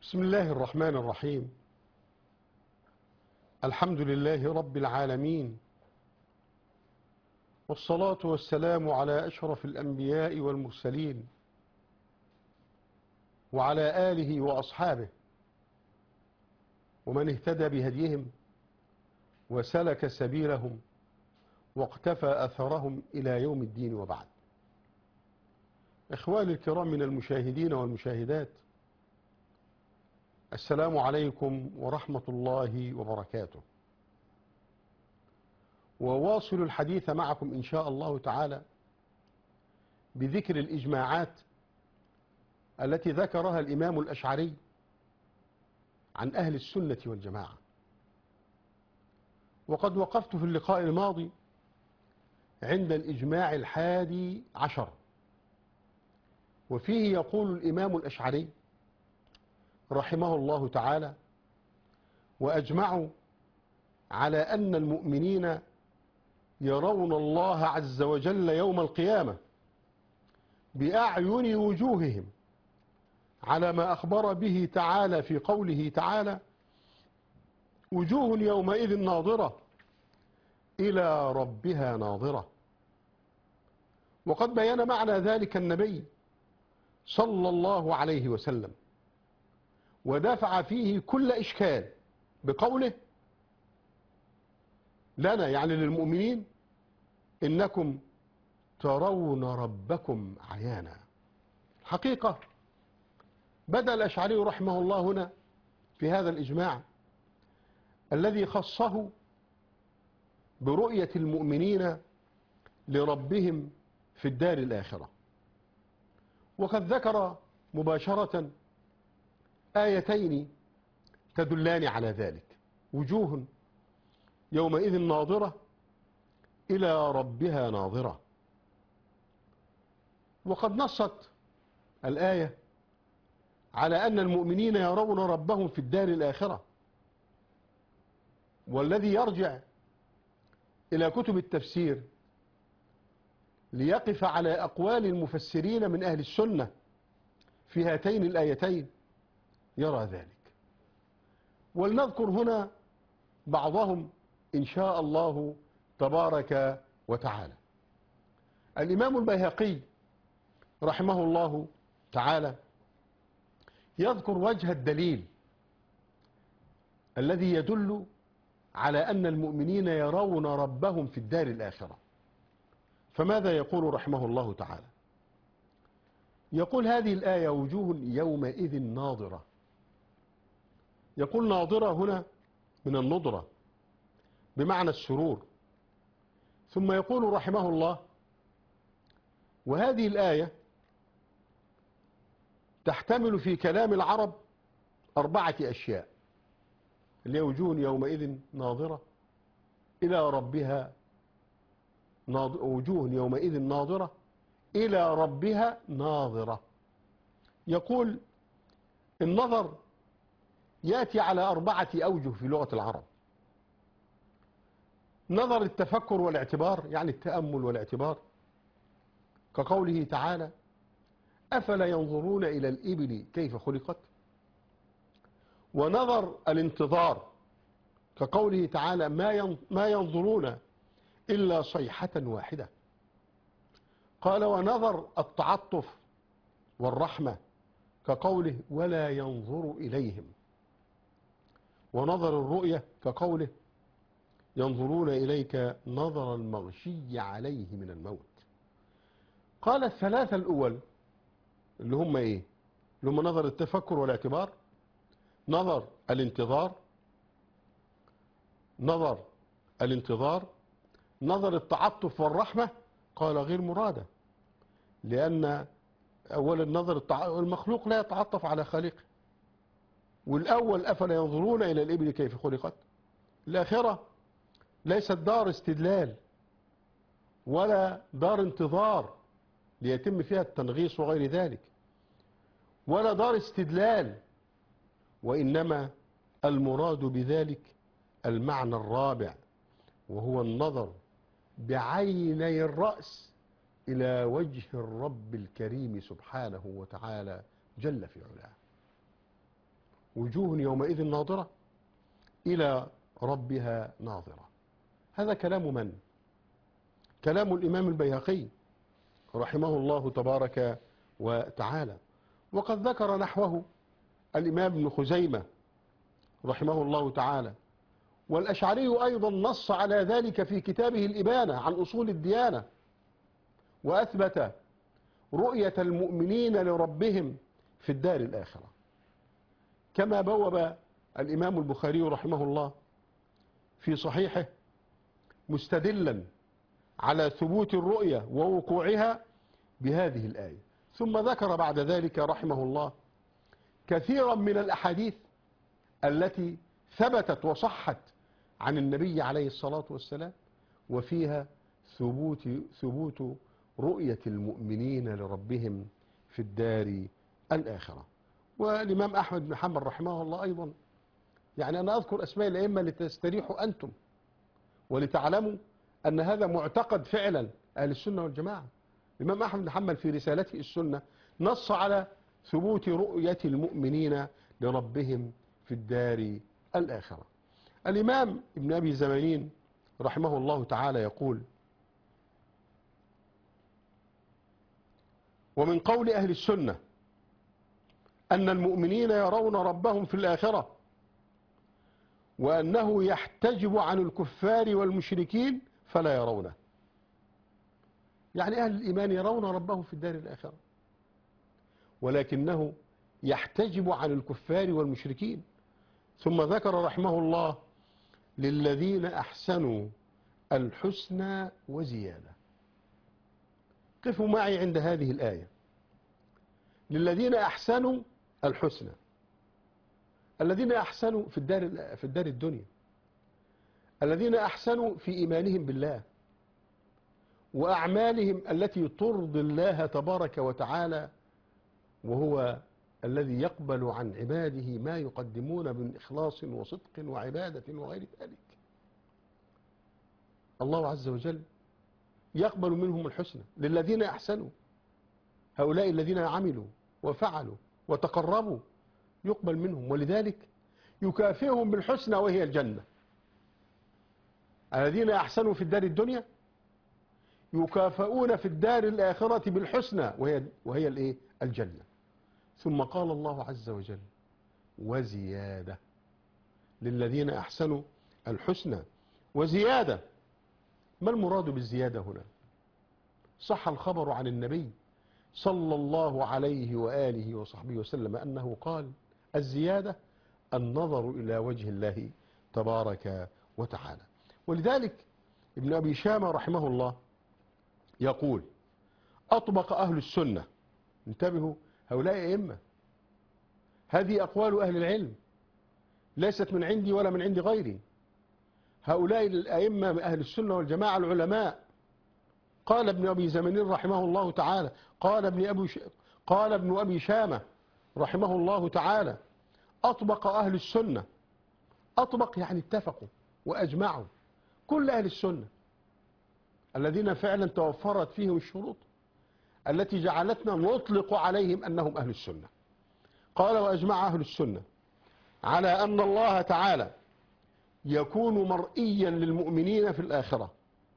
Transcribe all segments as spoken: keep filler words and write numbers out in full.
بسم الله الرحمن الرحيم. الحمد لله رب العالمين، والصلاة والسلام على أشرف الأنبياء والمرسلين وعلى آله وأصحابه ومن اهتدى بهديهم وسلك سبيلهم واقتفى أثرهم إلى يوم الدين، وبعد. إخواني الكرام من المشاهدين والمشاهدات، السلام عليكم ورحمة الله وبركاته. وواصل الحديث معكم إن شاء الله تعالى بذكر الإجماعات التي ذكرها الإمام الأشعري عن أهل السنة والجماعة. وقد وقفت في اللقاء الماضي عند الإجماع الحادي عشر، وفيه يقول الإمام الأشعري رحمه الله تعالى: وأجمعوا على أن المؤمنين يرون الله عز وجل يوم القيامة بأعين وجوههم، على ما أخبر به تعالى في قوله تعالى: وجوه يومئذ ناظرة إلى ربها ناظرة. وقد بين معنى ذلك النبي صلى الله عليه وسلم، ودفع فيه كل إشكال بقوله لنا، يعني للمؤمنين: إنكم ترون ربكم عيانا. حقيقة بدأ الأشعري رحمه الله هنا في هذا الإجماع الذي خصه برؤية المؤمنين لربهم في الدار الآخرة، وقد ذكر مباشرة آيتين تدلان على ذلك: وجوه يومئذ ناظرة إلى ربها ناظرة. وقد نصت الآية على أن المؤمنين يرون ربهم في الدار الآخرة، والذي يرجع إلى كتب التفسير ليقف على أقوال المفسرين من أهل السنة في هاتين الآيتين يرى ذلك. ولنذكر هنا بعضهم إن شاء الله تبارك وتعالى. الإمام البيهقي رحمه الله تعالى يذكر وجه الدليل الذي يدل على أن المؤمنين يرون ربهم في الدار الآخرة. فماذا يقول رحمه الله تعالى؟ يقول: هذه الآية وجوه يومئذ ناظرة. يقول ناظرة هنا من النضرة بمعنى السرور. ثم يقول رحمه الله: وهذه الآية تحتمل في كلام العرب أربعة أشياء، اللي هي وجوه يومئذ ناظرة إلى ربها ناظرة، وجوه يومئذ ناظرة إلى ربها ناظرة. يقول: النظر يأتي على أربعة أوجه في لغة العرب: نظر التفكر والاعتبار، يعني التأمل والاعتبار، كقوله تعالى: أفلا ينظرون إلى الإبل كيف خلقت. ونظر الانتظار، كقوله تعالى: ما ينظرون إلا صيحة واحدة. قال: ونظر التعطف والرحمة، كقوله: ولا ينظر إليهم. ونظر الرؤية، كقوله: ينظرون إليك نظر المغشي عليه من الموت. قال: الثلاثة الأول اللي هم إيه؟ اللي هم نظر التفكر والاعتبار، نظر الانتظار نظر الانتظار نظر التعطف والرحمة. قال: غير مرادة، لأن أول النظر المخلوق لا يتعطف على خالقه، والأول أفلا ينظرون إلى الإبل كيف خلقت. الآخرة ليست دار استدلال ولا دار انتظار ليتم فيها التنغيص وغير ذلك، ولا دار استدلال، وإنما المراد بذلك المعنى الرابع، وهو النظر بعيني الرأس إلى وجه الرب الكريم سبحانه وتعالى جل في علاه. وجوه يومئذ ناظرة إلى ربها ناظرة. هذا كلام من؟ كلام الإمام البيهقي رحمه الله تبارك وتعالى، وقد ذكر نحوه الإمام ابن خزيمة رحمه الله تعالى، والأشعري أيضا نص على ذلك في كتابه الإبانة عن أصول الديانة، وأثبت رؤية المؤمنين لربهم في الدار الآخرة، كما بوب الإمام البخاري رحمه الله في صحيحه مستدلا على ثبوت الرؤية ووقوعها بهذه الآية. ثم ذكر بعد ذلك رحمه الله كثيرا من الأحاديث التي ثبتت وصحت عن النبي عليه الصلاة والسلام، وفيها ثبوت ثبوت رؤية المؤمنين لربهم في الدار الآخرة. والإمام أحمد بن حنبل رحمه الله أيضا، يعني أنا أذكر أسماء الأئمة لتستريحوا أنتم ولتعلموا أن هذا معتقد فعلا أهل السنة والجماعة. الإمام أحمد بن حنبل في رسالته السنة نص على ثبوت رؤية المؤمنين لربهم في الدار الآخرة. الإمام ابن أبي زمانين رحمه الله تعالى يقول: ومن قول أهل السنة أن المؤمنين يرون ربهم في الآخرة، وأنه يحتجب عن الكفار والمشركين فلا يرونه. يعني أهل الإيمان يرون ربهم في الدار الآخرة، ولكنه يحتجب عن الكفار والمشركين. ثم ذكر رحمه الله: للذين أحسنوا الحسنى وزيادة. قفوا معي عند هذه الآية. للذين أحسنوا الحسنى، الذين أحسنوا في الدار في الدار الدنيا، الذين أحسنوا في إيمانهم بالله وأعمالهم التي ترضي الله تبارك وتعالى، وهو الذي يقبل عن عباده ما يقدمون من إخلاص وصدق وعبادة وغير ذلك. الله عز وجل يقبل منهم الحسنى. للذين أحسنوا، هؤلاء الذين عملوا وفعلوا وتقربوا يقبل منهم، ولذلك يكافئهم بالحسنى وهي الجنة. الذين أحسنوا في الدار الدنيا يكافئون في الدار الآخرة بالحسنى وهي وهي الإيه؟ الجنة. ثم قال الله عز وجل: وزيادة. للذين أحسنوا الحسنى وزيادة. ما المراد بالزيادة هنا؟ صح الخبر عن النبي صلى الله عليه وآله وصحبه وسلم أنه قال: الزيادة النظر إلى وجه الله تبارك وتعالى. ولذلك ابن أبي شامة رحمه الله يقول: أطبق أهل السنة، انتبهوا هؤلاء أئمة، هذه أقوال أهل العلم ليست من عندي ولا من عند غيري، هؤلاء الأئمة من أهل السنة والجماعة العلماء. قال ابن أبي زمانين رحمه الله تعالى، قال ابن أبي ش... قال ابن أبي شامة رحمه الله تعالى: أطبق أهل السنة. أطبق يعني اتفقوا وأجمعوا، كل أهل السنة الذين فعلا توفرت فيهم الشروط التي جعلتنا نطلق عليهم أنهم أهل السنة. قال: وأجمع أهل السنة على أن الله تعالى يكون مرئيا للمؤمنين في الآخرة.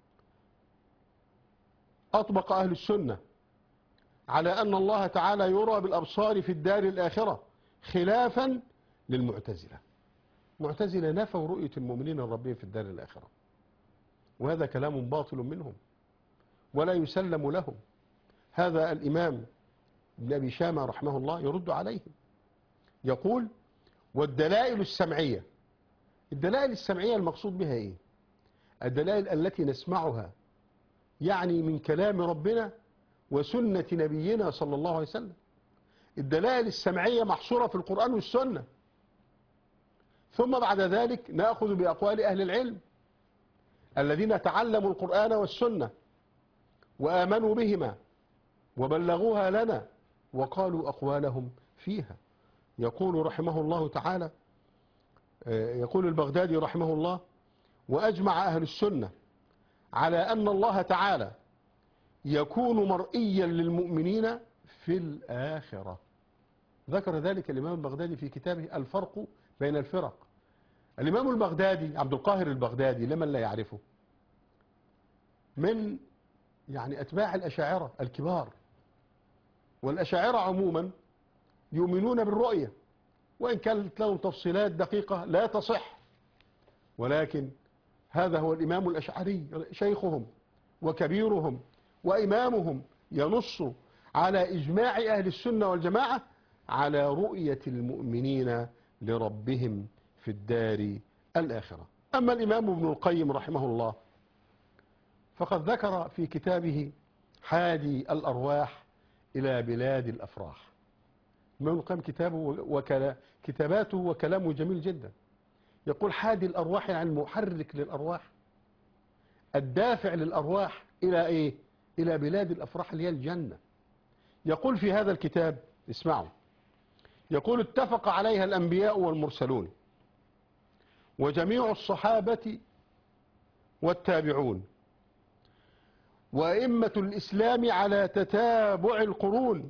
أطبق أهل السنة على أن الله تعالى يرى بالأبصار في الدار الآخرة، خلافا للمعتزلة. معتزلة نفوا رؤية المؤمنين الربين في الدار الآخرة، وهذا كلام باطل منهم ولا يسلم لهم. هذا الإمام ابن أبي شامة رحمه الله يرد عليهم، يقول: والدلائل السمعية. الدلائل السمعية المقصود بها إيه؟ الدلائل التي نسمعها يعني من كلام ربنا وسنة نبينا صلى الله عليه وسلم. الدلائل السمعية محصورة في القرآن والسنة، ثم بعد ذلك نأخذ بأقوال أهل العلم الذين تعلموا القرآن والسنة وآمنوا بهما وبلغوها لنا وقالوا أقوالهم فيها. يقول رحمه الله تعالى، يقول البغدادي رحمه الله: وأجمع أهل السنة على أن الله تعالى يكون مرئيا للمؤمنين في الآخرة. ذكر ذلك الإمام البغدادي في كتابه الفرق بين الفرق. الإمام البغدادي عبد القاهر البغدادي لمن لا يعرفه من يعني أتباع الأشاعرة الكبار، والأشاعرة عموما يؤمنون بالرؤية وإن كانت لهم تفصيلات دقيقة لا تصح، ولكن هذا هو الإمام الأشعري شيخهم وكبيرهم وإمامهم ينص على إجماع أهل السنة والجماعة على رؤية المؤمنين لربهم في الدار الآخرة. أما الإمام ابن القيم رحمه الله فقد ذكر في كتابه حادي الأرواح إلى بلاد الأفراح. الإمام ابن القيم كتابه وكلا كتاباته وكلامه جميل جدا. يقول حادي الأرواح يعني المحرك للأرواح، الدافع للأرواح إلى إيه؟ إلى بلاد الأفراح اللي هي الجنة. يقول في هذا الكتاب اسمعوا، يقول اتفق عليها الأنبياء والمرسلون وجميع الصحابة والتابعون وأئمة الإسلام على تتابع القرون،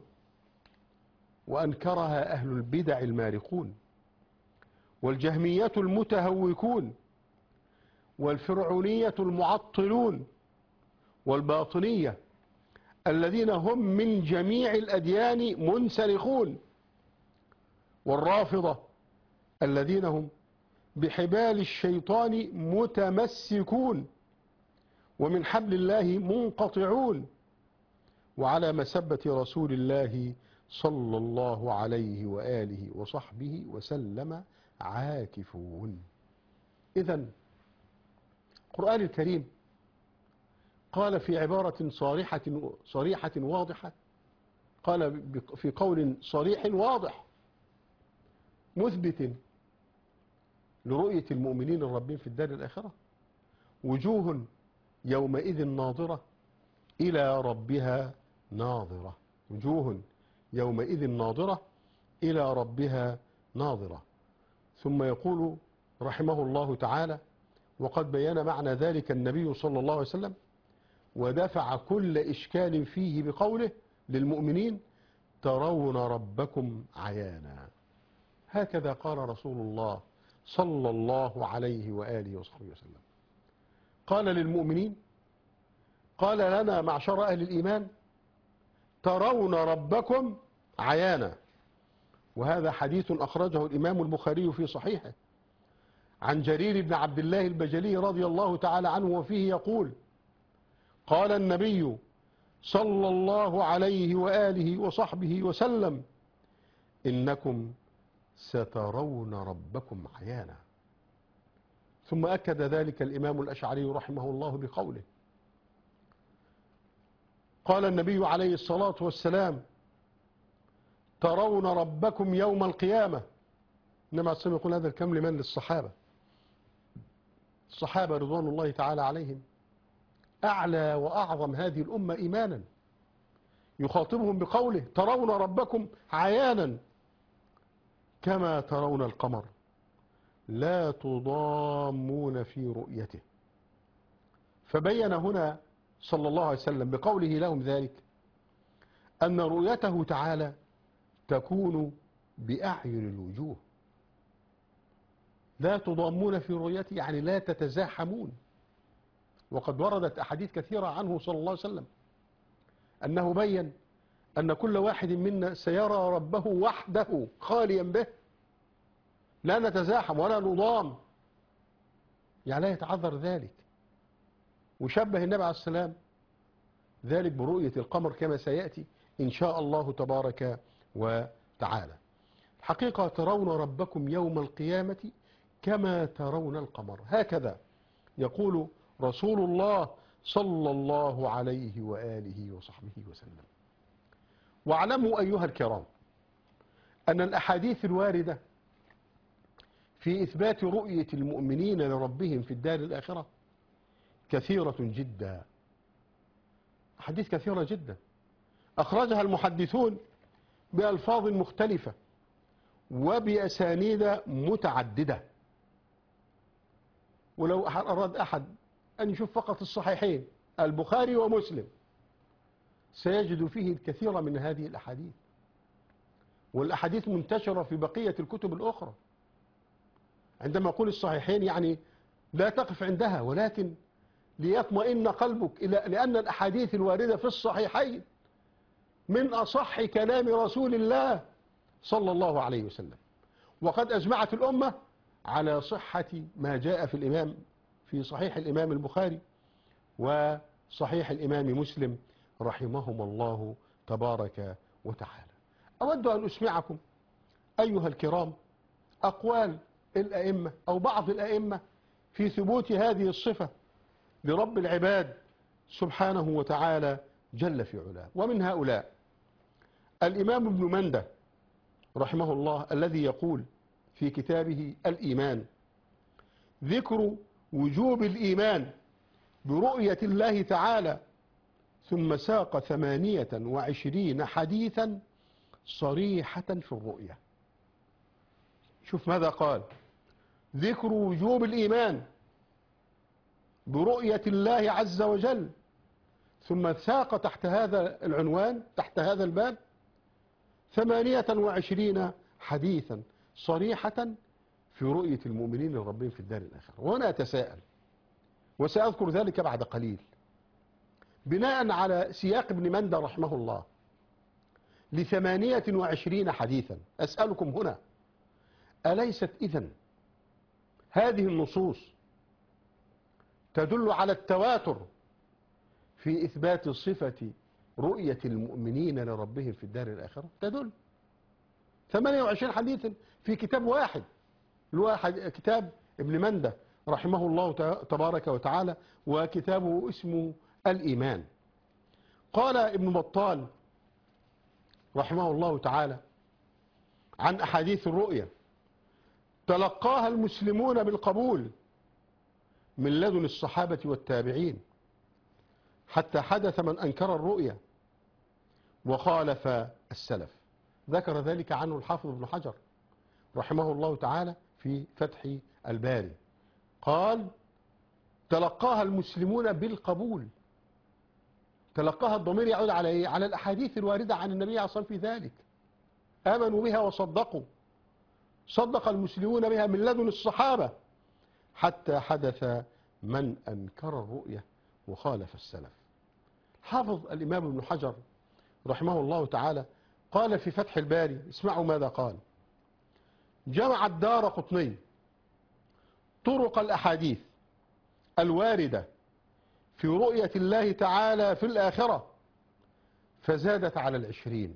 وأنكرها أهل البدع المارقون والجهمية المتهوكون والفرعونية المعطلون والباطنية الذين هم من جميع الأديان منسلخون، والرافضة الذين هم بحبال الشيطان متمسكون ومن حبل الله منقطعون، وعلى مسبة رسول الله صلى الله عليه وآله وصحبه وسلم عاكفون. إذن القرآن الكريم قال في عبارة صريحة صريحة واضحة، قال في قول صريح واضح مثبت لرؤية المؤمنين الربين في الدار الآخرة: وجوه يومئذ ناظرة إلى ربها ناظرة. وجوه يومئذ ناظرة إلى ربها ناظرة. ثم يقول رحمه الله تعالى: وقد بيان معنى ذلك النبي صلى الله عليه وسلم ودفع كل إشكال فيه بقوله للمؤمنين: ترون ربكم عيانا. هكذا قال رسول الله صلى الله عليه وآله وصحبه وسلم. قال للمؤمنين، قال لنا معشر أهل الإيمان: ترون ربكم عيانا. وهذا حديث أخرجه الإمام البخاري في صحيحه عن جرير بن عبد الله البجلي رضي الله تعالى عنه، وفيه يقول: قال النبي صلى الله عليه وآله وصحبه وسلم: إنكم سترون ربكم عيانا. ثم أكد ذلك الإمام الأشعري رحمه الله بقوله: قال النبي عليه الصلاة والسلام: ترون ربكم يوم القيامة. إنما الصلاة يقول هذا الكلام لمن؟ للصحابة. الصحابة رضوان الله تعالى عليهم أعلى وأعظم هذه الأمة إيمانا، يخاطبهم بقوله: ترون ربكم عيانا كما ترون القمر لا تضامون في رؤيته. فبين هنا صلى الله عليه وسلم بقوله لهم ذلك أن رؤيته تعالى تكون بأعين الوجوه. لا تضامون في رؤيته يعني لا تتزاحمون. وقد وردت أحاديث كثيرة عنه صلى الله عليه وسلم أنه بين أن كل واحد منا سيرى ربه وحده خاليا به، لا نتزاحم ولا نضام، يعني لا يتعذر ذلك. وشبه النبي عليه السلام ذلك برؤية القمر كما سيأتي إن شاء الله تبارك وتعالى. الحقيقة ترون ربكم يوم القيامة كما ترون القمر، هكذا يقول رسول الله صلى الله عليه وآله وصحبه وسلم. واعلموا أيها الكرام أن الأحاديث الواردة في إثبات رؤية المؤمنين لربهم في الدار الآخرة كثيرة جدا، أحاديث كثيرة جدا أخرجها المحدثون بألفاظ مختلفة وبأسانيد متعددة. ولو أراد أحد أن يشوف فقط الصحيحين البخاري ومسلم سيجد فيه الكثير من هذه الأحاديث. والأحاديث منتشرة في بقية الكتب الأخرى. عندما أقول الصحيحين يعني لا تقف عندها، ولكن ليطمئن قلبك إلى لأن الأحاديث الواردة في الصحيحين من أصح كلام رسول الله صلى الله عليه وسلم. وقد أجمعت الأمة على صحة ما جاء في الإمام في صحيح الإمام البخاري وصحيح الإمام مسلم رحمهما الله تبارك وتعالى. أود أن أسمعكم أيها الكرام أقوال الأئمة أو بعض الأئمة في ثبوت هذه الصفة لرب العباد سبحانه وتعالى جل في علاه. ومن هؤلاء الإمام ابن مندة رحمه الله الذي يقول في كتابه الإيمان: ذكر وجوب الإيمان برؤية الله تعالى، ثم ساق ثمانية وعشرين حديثا صريحة في الرؤية. شوف ماذا قال: ذكر وجوب الإيمان برؤية الله عز وجل، ثم ساق تحت هذا العنوان تحت هذا الباب ثمانية وعشرين حديثا صريحة في رؤية المؤمنين لربهم في الدار الآخرة. وأنا أتساءل وسأذكر ذلك بعد قليل، بناء على سياق ابن مندة رحمه الله لثمانية وعشرين حديثا، أسألكم هنا: أليست إذن هذه النصوص تدل على التواتر في إثبات صفة رؤية المؤمنين لربهم في الدار الآخرة؟ تدل. ثمانية وعشرين حديثا في كتاب واحد، اللي هو كتاب ابن مندة رحمه الله تبارك وتعالى، وكتابه اسمه الإيمان. قال ابن بطال رحمه الله تعالى عن أحاديث الرؤية: تلقاها المسلمون بالقبول من لدن الصحابة والتابعين، حتى حدث من أنكر الرؤية وخالف السلف. ذكر ذلك عنه الحافظ ابن حجر رحمه الله تعالى في فتح الباري، قال: تلقاها المسلمون بالقبول. تلقاها الضمير يعود على ايه؟ على الأحاديث الواردة عن النبي عليه الصلاة والسلام في ذلك، آمنوا بها وصدقوا، صدق المسلمون بها من لدن الصحابة، حتى حدث من أنكر الرؤية وخالف السلف. حافظ الإمام ابن حجر رحمه الله تعالى قال في فتح الباري، اسمعوا ماذا قال: جمع الدارقطني طرق الأحاديث الواردة في رؤية الله تعالى في الآخرة فزادت على العشرين،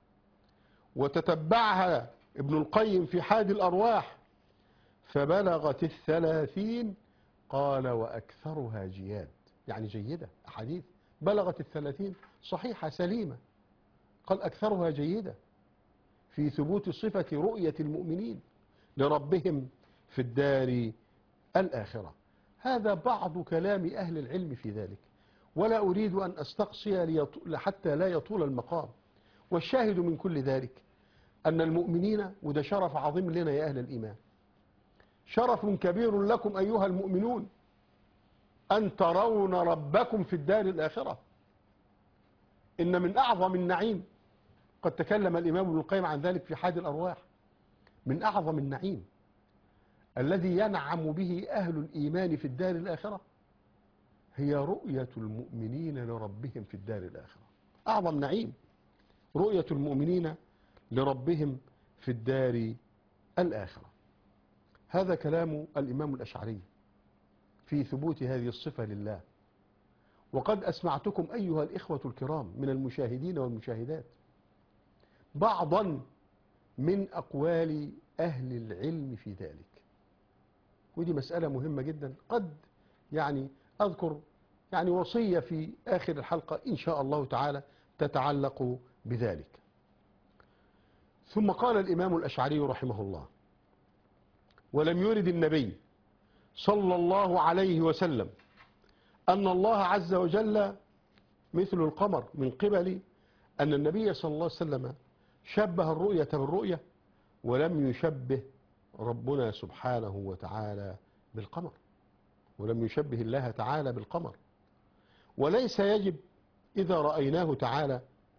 وتتبعها ابن القيم في حادي الأرواح فبلغت الثلاثين. قال: وأكثرها جياد، يعني جيدة، أحاديث بلغت الثلاثين صحيحة سليمة. قال: أكثرها جيدة في ثبوت صفة رؤية المؤمنين لربهم في الدار الآخرة. هذا بعض كلام أهل العلم في ذلك، ولا أريد أن أستقصي حتى لا يطول المقام. والشاهد من كل ذلك أن المؤمنين، وده شرف عظيم لنا يا أهل الإيمان، شرف كبير لكم أيها المؤمنون أن ترون ربكم في الدار الآخرة. إن من أعظم النعيم، قد تكلم الإمام ابن القيم عن ذلك في حادي الأرواح، من أعظم النعيم الذي ينعم به أهل الإيمان في الدار الآخرة هي رؤية المؤمنين لربهم في الدار الآخرة. أعظم نعيم رؤية المؤمنين لربهم في الدار الآخرة. هذا كلام الإمام الأشعري في ثبوت هذه الصفة لله. وقد أسمعتكم أيها الإخوة الكرام من المشاهدين والمشاهدات بعضا من أقوال أهل العلم في ذلك، ودي مسألة مهمة جدا. قد يعني أذكر يعني وصية في آخر الحلقة إن شاء الله تعالى تتعلق بذلك. ثم قال الإمام الأشعري رحمه الله: ولم يرد النبي صلى الله عليه وسلم أن الله عز وجل مثل القمر، من قبل أن النبي صلى الله عليه وسلم شبه الرؤية بالرؤية، ولم يشبه ربنا سبحانه وتعالى بالقمر، ولم يشبه الله تعالى بالقمر. وليس يجب إذا رأيناه تعالى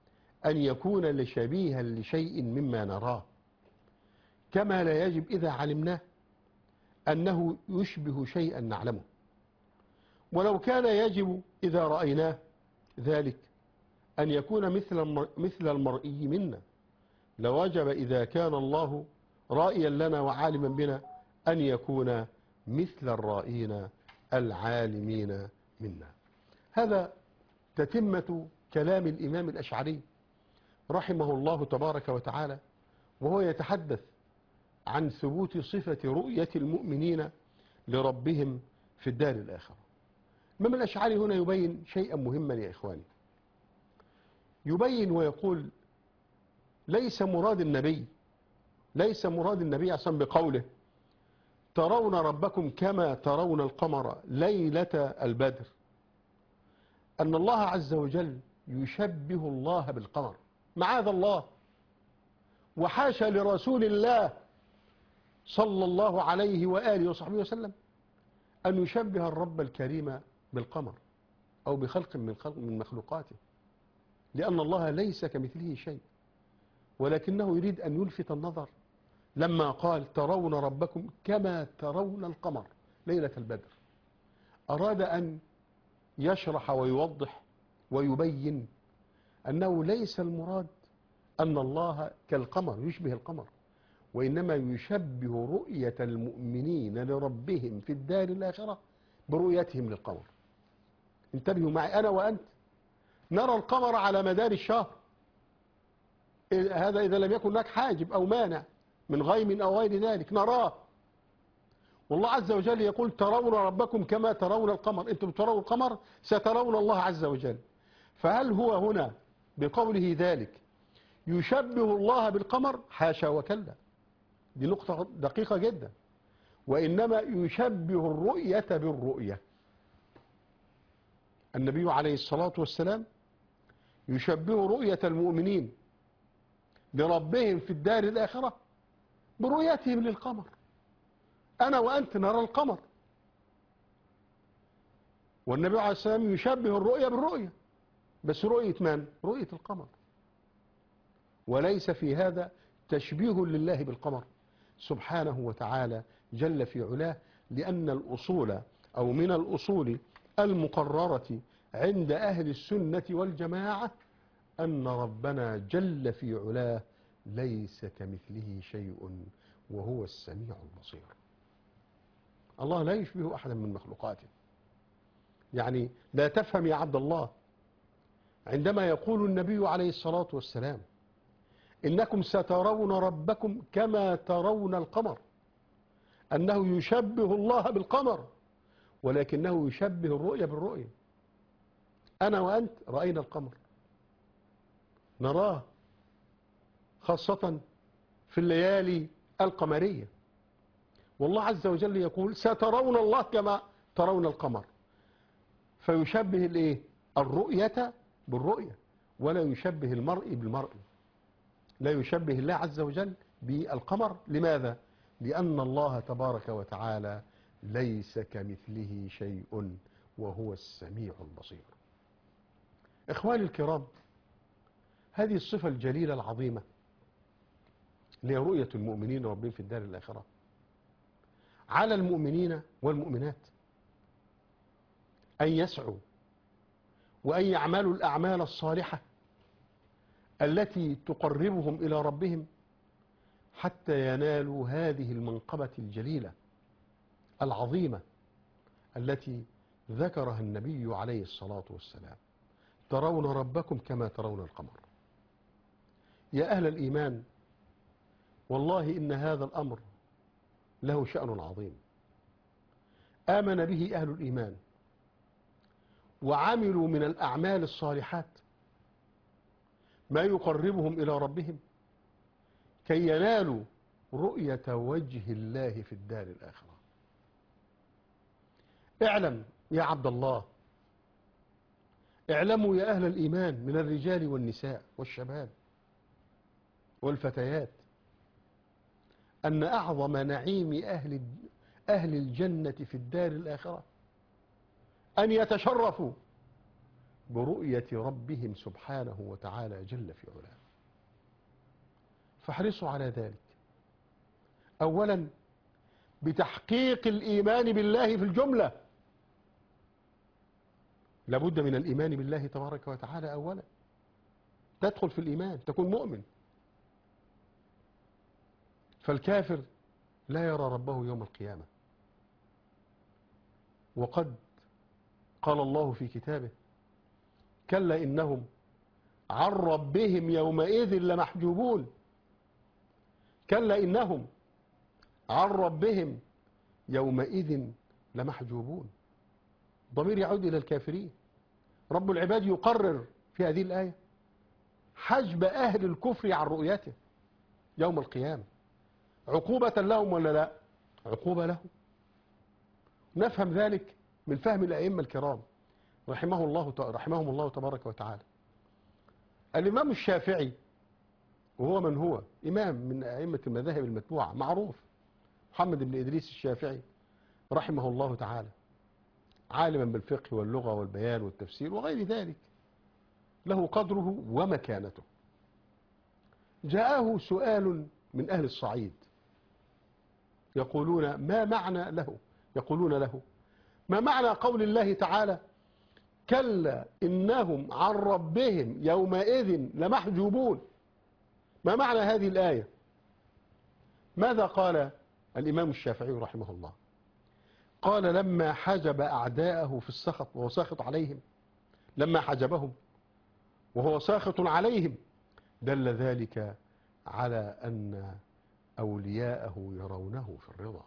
أن يكون لشبيها لشيء مما نراه، كما لا يجب إذا علمناه أنه يشبه شيئا نعلمه. ولو كان يجب إذا رأيناه ذلك أن يكون مثل مثل المرئي منا، لوجب إذا كان الله رائيا لنا وعالما بنا أن يكون مثل الرائين العالمين منا. هذا تتمة كلام الإمام الأشعري رحمه الله تبارك وتعالى، وهو يتحدث عن ثبوت صفة رؤية المؤمنين لربهم في الدار الآخرة. الإمام الأشعري هنا يبين شيئا مهما يا إخواني، يبين ويقول ليس مراد النبي ليس مراد النبي عشان بقوله ترون ربكم كما ترون القمر ليلة البدر أن الله عز وجل يشبه الله بالقمر، معاذ الله، وحاشا لرسول الله صلى الله عليه وآله وصحبه وسلم أن يشبه الرب الكريم بالقمر أو بخلق من خلق من مخلوقاته، لأن الله ليس كمثله شيء، ولكنه يريد أن يلفت النظر لما قال ترون ربكم كما ترون القمر ليلة البدر. أراد أن يشرح ويوضح ويبين أنه ليس المراد أن الله كالقمر يشبه القمر، وإنما يشبه رؤية المؤمنين لربهم في الدار الآخرة برؤيتهم للقمر. انتبهوا معي، أنا وأنت نرى القمر على مدار الشهر، هذا إذا لم يكن هناك حاجب أو مانع من غيم أو غير ذلك نراه. والله عز وجل يقول ترون ربكم كما ترون القمر، أنتم ترون القمر سترون الله عز وجل. فهل هو هنا بقوله ذلك يشبه الله بالقمر؟ حاشا وكلا، دي نقطة دقيقة جدا، وإنما يشبه الرؤية بالرؤية. النبي عليه الصلاة والسلام يشبه رؤية المؤمنين لربهم في الدار الآخرة برؤيتهم للقمر. أنا وأنت نرى القمر، والنبي عليه الصلاة والسلام يشبه الرؤية بالرؤية، بس رؤية من؟ رؤية القمر، وليس في هذا تشبيه لله بالقمر سبحانه وتعالى جل في علاه، لأن الأصول أو من الأصول المقررة عند أهل السنة والجماعة أن ربنا جل في علاه ليس كمثله شيء وهو السميع البصير. الله لا يشبه أحدا من مخلوقاته. يعني لا تفهم يا عبد الله عندما يقول النبي عليه الصلاة والسلام إنكم سترون ربكم كما ترون القمر، أنه يشبه الله بالقمر، ولكنه يشبه الرؤية بالرؤية. أنا وأنت رأينا القمر، نراه خاصة في الليالي القمرية، والله عز وجل يقول سترون الله كما ترون القمر، فيشبه الايه؟ الرؤية بالرؤية، ولا يشبه المرء بالمرء، لا يشبه الله عز وجل بالقمر. لماذا؟ لأن الله تبارك وتعالى ليس كمثله شيء وهو السميع البصير. إخواني الكرام، هذه الصفة الجليلة العظيمة اللي هي رؤية المؤمنين ربهم في الدار الآخرة، على المؤمنين والمؤمنات أن يسعوا وأن يعملوا الأعمال الصالحة التي تقربهم إلى ربهم حتى ينالوا هذه المنقبة الجليلة العظيمة التي ذكرها النبي عليه الصلاة والسلام: ترون ربكم كما ترون القمر. يا أهل الإيمان، والله إن هذا الأمر له شأن عظيم. آمن به أهل الإيمان وعملوا من الأعمال الصالحات ما يقربهم إلى ربهم كي ينالوا رؤية وجه الله في الدار الآخرة. اعلم يا عبد الله، اعلموا يا أهل الإيمان من الرجال والنساء والشباب والفتيات أن أعظم نعيم أهل أهل الجنة في الدار الآخرة أن يتشرفوا برؤية ربهم سبحانه وتعالى جل في علاه. فاحرصوا على ذلك. أولا بتحقيق الإيمان بالله في الجملة، لابد من الإيمان بالله تبارك وتعالى أولا، تدخل في الإيمان تكون مؤمن. فالكافر لا يرى ربه يوم القيامة، وقد قال الله في كتابه: كلا إنهم عن ربهم يومئذ لمحجوبون. كلا إنهم عن ربهم يومئذ لمحجوبون. ضمير يعود إلى الكافرين. رب العباد يقرر في هذه الآية حجب أهل الكفر عن رؤيته يوم القيامة، عقوبة لهم ولا لا؟ عقوبة لهم. نفهم ذلك من فهم الأئمة الكرام رحمه الله رحمهم الله تبارك وتعالى. الإمام الشافعي، وهو من هو إمام من أئمة المذاهب المتبوعة معروف، محمد بن إدريس الشافعي رحمه الله تعالى، عالما بالفقه واللغة والبيان والتفسير وغير ذلك، له قدره ومكانته. جاءه سؤال من أهل الصعيد يقولون ما معنى له يقولون له ما معنى قول الله تعالى: كلا إنهم عن ربهم يومئذ لمحجوبون؟ ما معنى هذه الآية؟ ماذا قال الإمام الشافعي رحمه الله؟ قال: لما حجب أعداءه في السخط وهو ساخط عليهم، لما حجبهم وهو ساخط عليهم، دل ذلك على أن أولياءه يرونه في الرضا.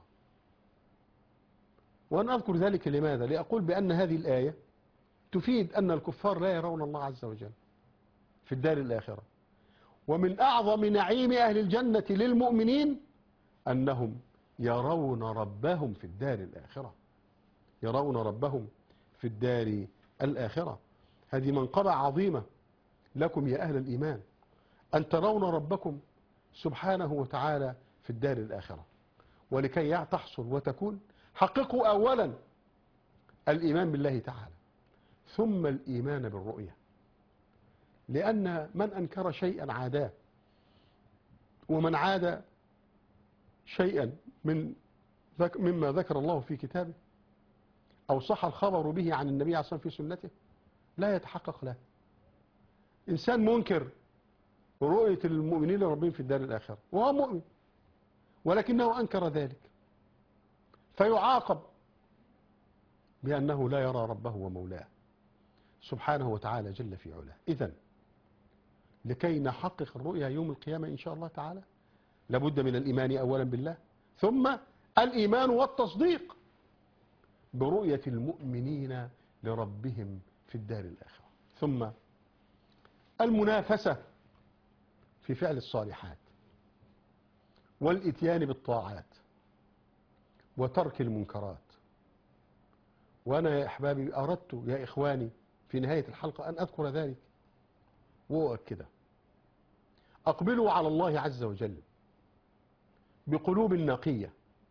وأنا أذكر ذلك لماذا؟ لأقول بأن هذه الآية تفيد أن الكفار لا يرون الله عز وجل في الدار الآخرة. ومن أعظم نعيم أهل الجنة للمؤمنين أنهم يرون ربهم في الدار الآخرة، يرون ربهم في الدار الآخرة. هذه منقبة عظيمة لكم يا أهل الإيمان، أن ترون ربكم سبحانه وتعالى في الدار الآخرة. ولكي تحصل وتكون، حققوا أولا الإيمان بالله تعالى، ثم الإيمان بالرؤية. لأن من أنكر شيئا عاداه، ومن عاد شيئا من مما ذكر الله في كتابه أو صح الخبر به عن النبي عليه الصلاة والسلام في سنته، لا يتحقق له. إنسان منكر رؤية المؤمنين لربهم في الدار الآخرة وهو مؤمن، ولكنه أنكر ذلك، فيعاقب بأنه لا يرى ربه ومولاه سبحانه وتعالى جل في علاه. إذن لكي نحقق الرؤيا يوم القيامة إن شاء الله تعالى، لابد من الإيمان أولا بالله، ثم الإيمان والتصديق برؤية المؤمنين لربهم في الدار الآخرة، ثم المنافسة في فعل الصالحات والإتيان بالطاعات وترك المنكرات. وأنا يا أحبابي أردت يا إخواني في نهاية الحلقة أن أذكر ذلك وأؤكده. أقبلوا على الله عز وجل بقلوب نقية،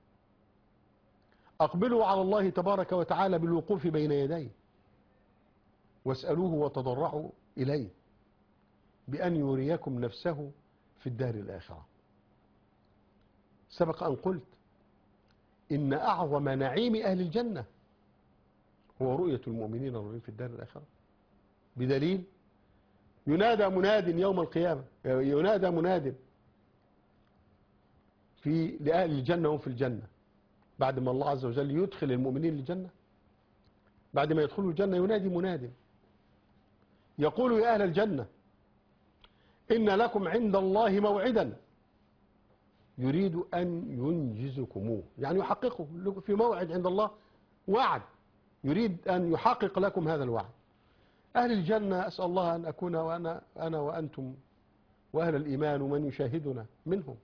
أقبلوا على الله تبارك وتعالى بالوقوف بين يديه، واسألوه وتضرعوا إليه بأن يريكم نفسه في الدار الآخرة. سبق أن قلت إن أعظم نعيم أهل الجنة هو رؤية المؤمنين في الدار الآخرة، بدليل ينادى مناد يوم القيامة، ينادى مناد في لأهل الجنة هم في الجنة، بعد ما الله عز وجل يدخل المؤمنين الجنة، بعد ما يدخلوا الجنة ينادي مناد يقول: يا أهل الجنة إن لكم عند الله موعدا يريد أن ينجزكموه، يعني يحققه لكم في موعد عند الله، وعد يريد أن يحقق لكم هذا الوعد. أهل الجنة أسأل الله أن أكون وأنا أنا وأنتم وأهل الإيمان ومن يشاهدنا منهم.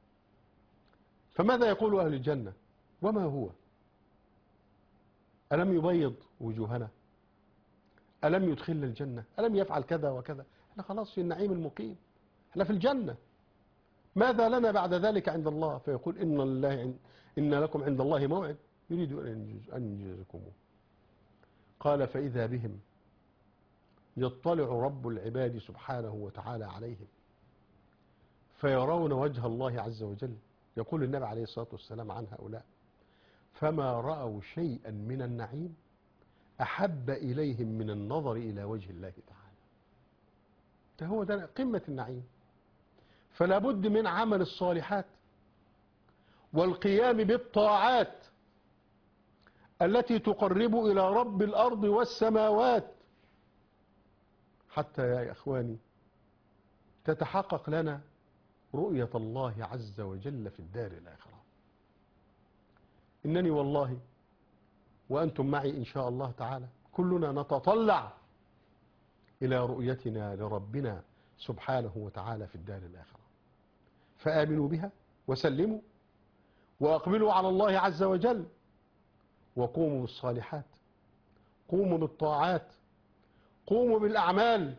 فماذا يقول أهل الجنة؟ وما هو؟ ألم يبيض وجوهنا؟ ألم يدخلنا الجنة؟ ألم يفعل كذا وكذا؟ احنا خلاص في النعيم المقيم، احنا في الجنة، ماذا لنا بعد ذلك عند الله؟ فيقول: إن, الله إن لكم عند الله موعد يريد أن ينجزكموه. قال: فإذا بهم يطلع رب العباد سبحانه وتعالى عليهم فيرون وجه الله عز وجل. يقول النبي عليه الصلاة والسلام عن هؤلاء: فما رأوا شيئا من النعيم أحب إليهم من النظر إلى وجه الله تعالى. ده هو ده قمة النعيم. فلا بد من عمل الصالحات والقيام بالطاعات التي تقرب إلى رب الأرض والسماوات حتى يا إخواني تتحقق لنا رؤية الله عز وجل في الدار الآخرة. إنني والله وأنتم معي إن شاء الله تعالى كلنا نتطلع إلى رؤيتنا لربنا سبحانه وتعالى في الدار الآخرة. فآمنوا بها وسلموا وأقبلوا على الله عز وجل وقوموا بالصالحات، قوموا بالطاعات، قوموا بالأعمال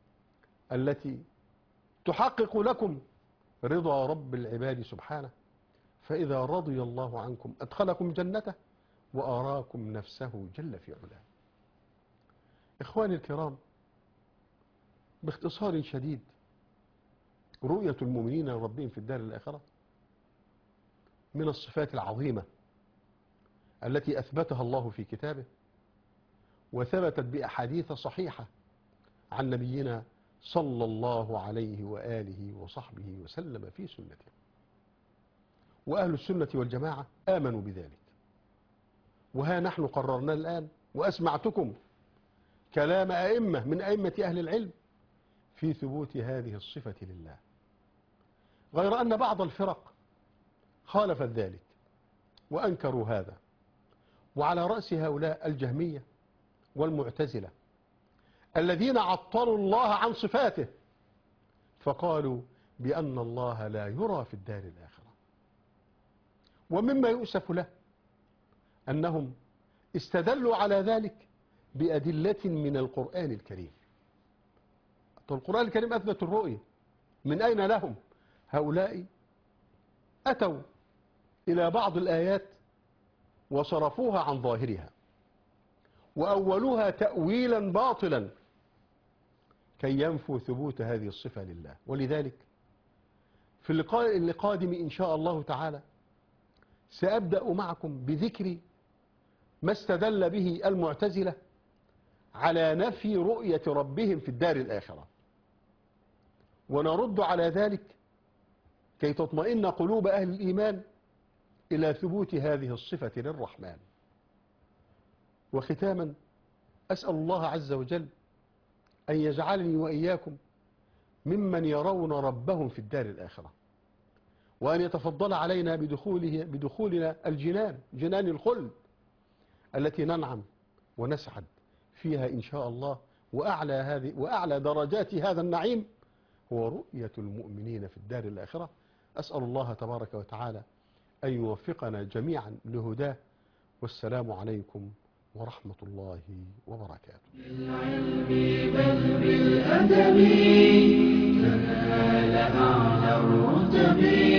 التي تحقق لكم رضا رب العباد سبحانه. فإذا رضي الله عنكم أدخلكم جنته وأراكم نفسه جل في علاه. إخواني الكرام، باختصار شديد رؤية المؤمنين لربهم في الدار الآخرة من الصفات العظيمة التي أثبتها الله في كتابه وثبتت بأحاديث صحيحة عن نبينا صلى الله عليه وآله وصحبه وسلم في سنته. وأهل السنة والجماعة آمنوا بذلك. وها نحن قررنا الآن وأسمعتكم كلام أئمة من أئمة أهل العلم في ثبوت هذه الصفة لله، غير أن بعض الفرق خالفت ذلك وأنكروا هذا، وعلى رأس هؤلاء الجهمية والمعتزلة الذين عطلوا الله عن صفاته فقالوا بأن الله لا يرى في الدار الآخرة. ومما يؤسف له أنهم استدلوا على ذلك بأدلة من القرآن الكريم. القرآن الكريم أثبت الرؤية، من أين لهم؟ هؤلاء أتوا إلى بعض الآيات وصرفوها عن ظاهرها وأولوها تأويلا باطلا كي ينفوا ثبوت هذه الصفة لله. ولذلك في اللقاء القادم إن شاء الله تعالى سأبدأ معكم بذكر ما استدل به المعتزلة على نفي رؤية ربهم في الدار الآخرة، ونرد على ذلك كي تطمئن قلوب أهل الإيمان إلى ثبوت هذه الصفة للرحمن. وختاما أسأل الله عز وجل أن يجعلني وإياكم ممن يرون ربهم في الدار الآخرة، وأن يتفضل علينا بدخوله بدخولنا الجنان، جنان الخلد التي ننعم ونسعد فيها إن شاء الله. وأعلى هذه وأعلى درجات هذا النعيم هو رؤية المؤمنين في الدار الآخرة. أسأل الله تبارك وتعالى أن يوفقنا جميعا لهداه. والسلام عليكم ورحمة الله وبركاته. بالعلم بل بالأدب تنال أعلى الرتب.